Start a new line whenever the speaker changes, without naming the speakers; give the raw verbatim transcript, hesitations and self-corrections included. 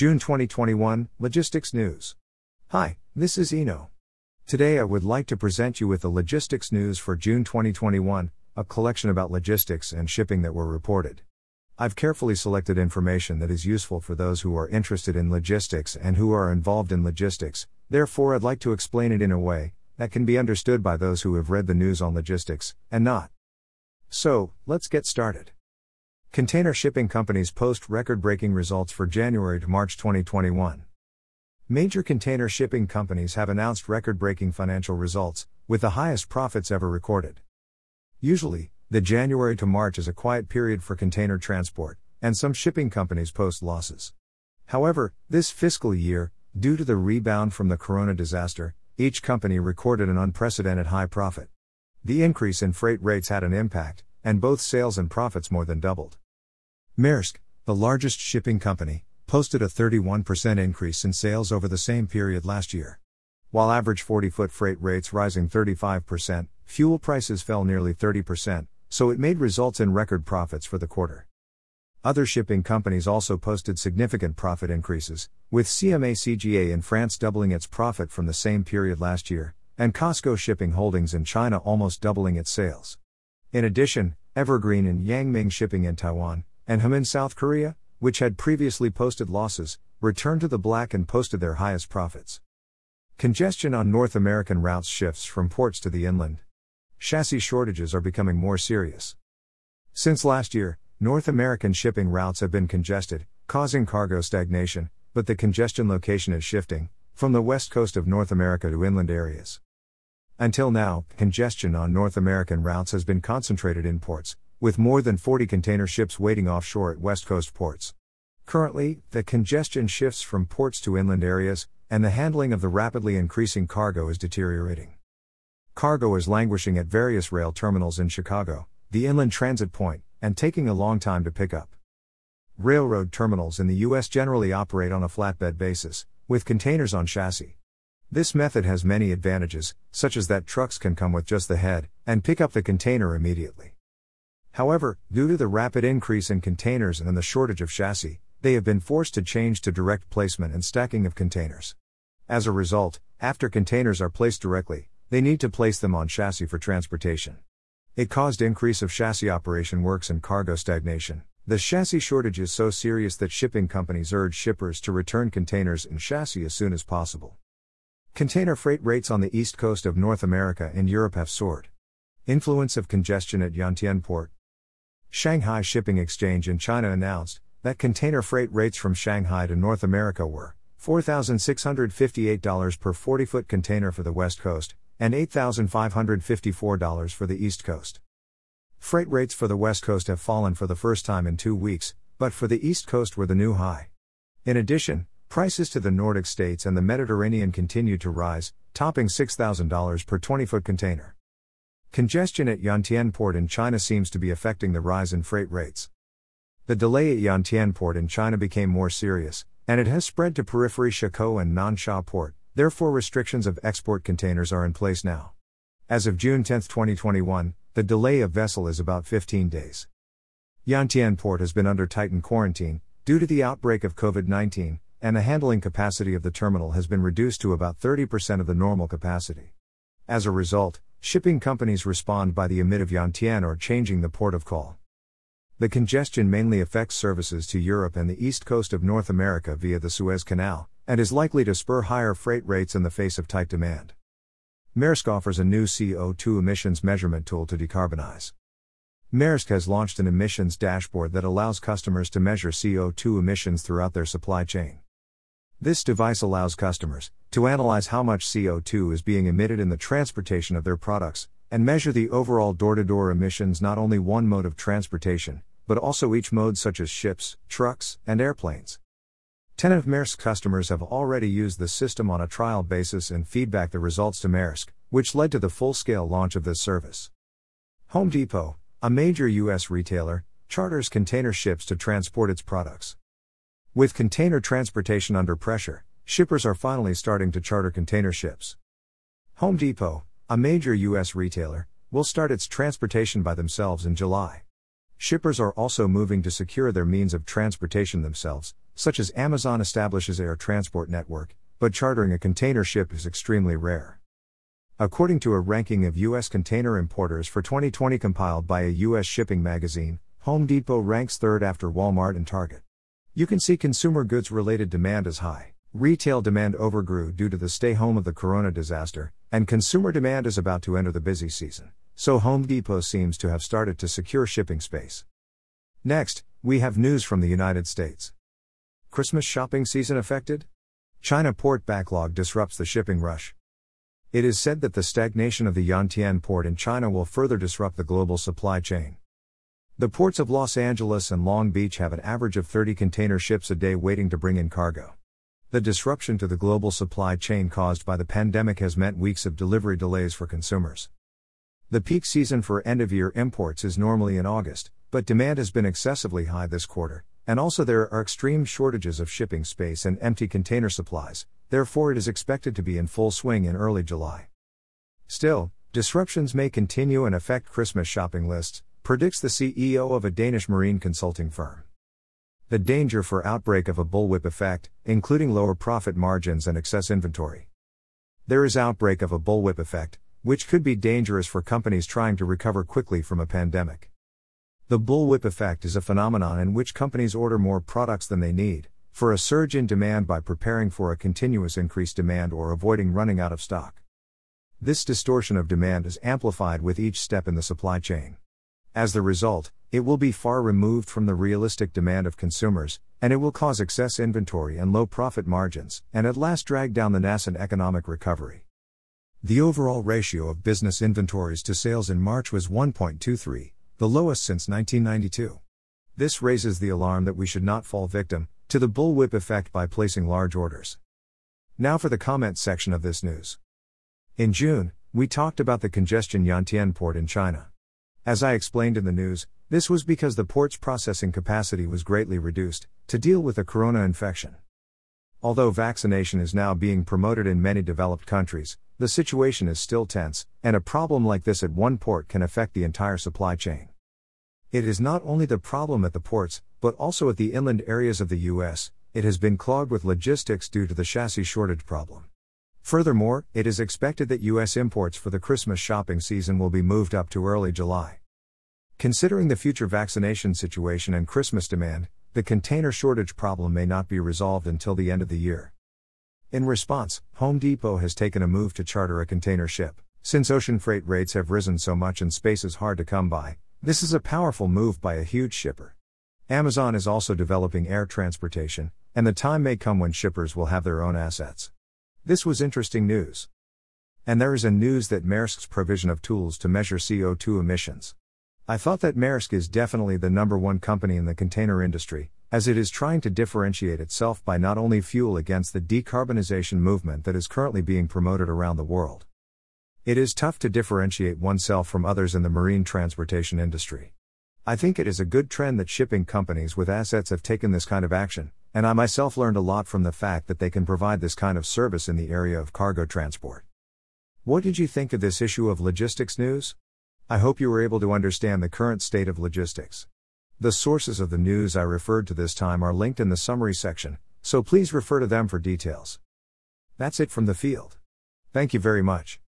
June twenty twenty-one, Logistics News. Hi, this is Eno. Today I would like to present you with the Logistics News for June twenty twenty-one, a collection about logistics and shipping that were reported. I've carefully selected information that is useful for those who are interested in logistics and who are involved in logistics, therefore I'd like to explain it in a way that can be understood by those who have read the news on logistics, and not. So, let's get started. Container shipping companies post record-breaking results for January to March twenty twenty-one. Major container shipping companies have announced record-breaking financial results, with the highest profits ever recorded. Usually, the January to March is a quiet period for container transport, and some shipping companies post losses. However, this fiscal year, due to the rebound from the corona disaster, each company recorded an unprecedented high profit. The increase in freight rates had an impact, and both sales and profits more than doubled. Maersk, the largest shipping company, posted a thirty-one percent increase in sales over the same period last year. While average forty-foot freight rates rising thirty-five percent, fuel prices fell nearly thirty percent, so it made results in record profits for the quarter. Other shipping companies also posted significant profit increases, with C M A C G A in France doubling its profit from the same period last year, and COSCO Shipping Holdings in China almost doubling its sales. In addition, Evergreen and Yangming Shipping in Taiwan, and Hem in South Korea, which had previously posted losses, returned to the black and posted their highest profits. Congestion on North American routes shifts from ports to the inland. Chassis shortages are becoming more serious. Since last year, North American shipping routes have been congested, causing cargo stagnation, but the congestion location is shifting, from the west coast of North America to inland areas. Until now, congestion on North American routes has been concentrated in ports, with more than forty container ships waiting offshore at West Coast ports. Currently, the congestion shifts from ports to inland areas, and the handling of the rapidly increasing cargo is deteriorating. Cargo is languishing at various rail terminals in Chicago, the inland transit point, and taking a long time to pick up. Railroad terminals in the U S generally operate on a flatbed basis, with containers on chassis. This method has many advantages, such as that trucks can come with just the head, and pick up the container immediately. However, due to the rapid increase in containers and the shortage of chassis, they have been forced to change to direct placement and stacking of containers. As a result, after containers are placed directly, they need to place them on chassis for transportation. It caused increase of chassis operation works and cargo stagnation. The chassis shortage is so serious that shipping companies urge shippers to return containers and chassis as soon as possible. Container freight rates on the east coast of North America and Europe have soared. Influence of congestion at Yantian Port. Shanghai Shipping Exchange in China announced that container freight rates from Shanghai to North America were four thousand six hundred fifty-eight dollars per forty-foot container for the West Coast, and eight thousand five hundred fifty-four dollars for the East Coast. Freight rates for the West Coast have fallen for the first time in two weeks, but for the East Coast were the new high. In addition, prices to the Nordic states and the Mediterranean continued to rise, topping six thousand dollars per twenty-foot container. Congestion at Yantian Port in China seems to be affecting the rise in freight rates. The delay at Yantian Port in China became more serious, and it has spread to periphery Shikoh and Nansha Port, therefore restrictions of export containers are in place now. As of June tenth twenty twenty-one, the delay of vessel is about fifteen days. Yantian Port has been under tightened quarantine, due to the outbreak of COVID nineteen, and the handling capacity of the terminal has been reduced to about thirty percent of the normal capacity. As a result, shipping companies respond by the emit of Yantian or changing the port of call. The congestion mainly affects services to Europe and the east coast of North America via the Suez Canal, and is likely to spur higher freight rates in the face of tight demand. Maersk offers a new C O two emissions measurement tool to decarbonize. Maersk has launched an emissions dashboard that allows customers to measure C O two emissions throughout their supply chain. This device allows customers to analyze how much C O two is being emitted in the transportation of their products, and measure the overall door-to-door emissions, not only one mode of transportation, but also each mode, such as ships, trucks, and airplanes. Ten of Maersk's customers have already used the system on a trial basis and feedback the results to Maersk, which led to the full-scale launch of this service. Home Depot, a major U S retailer, charters container ships to transport its products. With container transportation under pressure, shippers are finally starting to charter container ships. Home Depot, a major U S retailer, will start its transportation by themselves in July. Shippers are also moving to secure their means of transportation themselves, such as Amazon establishes air transport network, but chartering a container ship is extremely rare. According to a ranking of U S container importers for twenty twenty compiled by a U S shipping magazine, Home Depot ranks third after Walmart and Target. You can see consumer goods related demand is high. Retail demand overgrew due to the stay home of the corona disaster, and consumer demand is about to enter the busy season, so Home Depot seems to have started to secure shipping space. Next, we have news from the United States. Christmas shopping season affected? China port backlog disrupts the shipping rush. It is said that the stagnation of the Yantian port in China will further disrupt the global supply chain. The ports of Los Angeles and Long Beach have an average of thirty container ships a day waiting to bring in cargo. The disruption to the global supply chain caused by the pandemic has meant weeks of delivery delays for consumers. The peak season for end-of-year imports is normally in August, but demand has been excessively high this quarter, and also there are extreme shortages of shipping space and empty container supplies, therefore it is expected to be in full swing in early July. Still, disruptions may continue and affect Christmas shopping lists, predicts the C E O of a Danish marine consulting firm. The danger for outbreak of a bullwhip effect, including lower profit margins and excess inventory. There is outbreak of a bullwhip effect, which could be dangerous for companies trying to recover quickly from a pandemic. The bullwhip effect is a phenomenon in which companies order more products than they need, for a surge in demand by preparing for a continuous increased demand or avoiding running out of stock. This distortion of demand is amplified with each step in the supply chain. As the result, it will be far removed from the realistic demand of consumers, and it will cause excess inventory and low profit margins, and at last drag down the nascent economic recovery. The overall ratio of business inventories to sales in March was one point two three, the lowest since nineteen ninety-two. This raises the alarm that we should not fall victim to the bullwhip effect by placing large orders. Now for the comment section of this news. In June, we talked about the congestion Yantian port in China. As I explained in the news, this was because the port's processing capacity was greatly reduced to deal with the corona infection. Although vaccination is now being promoted in many developed countries, the situation is still tense, and a problem like this at one port can affect the entire supply chain. It is not only the problem at the ports, but also at the inland areas of the U S, it has been clogged with logistics due to the chassis shortage problem. Furthermore, it is expected that U S imports for the Christmas shopping season will be moved up to early July. Considering the future vaccination situation and Christmas demand, the container shortage problem may not be resolved until the end of the year. In response, Home Depot has taken a move to charter a container ship. Since ocean freight rates have risen so much and space is hard to come by, this is a powerful move by a huge shipper. Amazon is also developing air transportation, and the time may come when shippers will have their own assets. This was interesting news. And there is a news that Maersk's provision of tools to measure C O two emissions. I thought that Maersk is definitely the number one company in the container industry, as it is trying to differentiate itself by not only fuel against the decarbonization movement that is currently being promoted around the world. It is tough to differentiate oneself from others in the marine transportation industry. I think it is a good trend that shipping companies with assets have taken this kind of action, and I myself learned a lot from the fact that they can provide this kind of service in the area of cargo transport. What did you think of this issue of Logistics News? I hope you were able to understand the current state of logistics. The sources of the news I referred to this time are linked in the summary section, so please refer to them for details. That's it from the field. Thank you very much.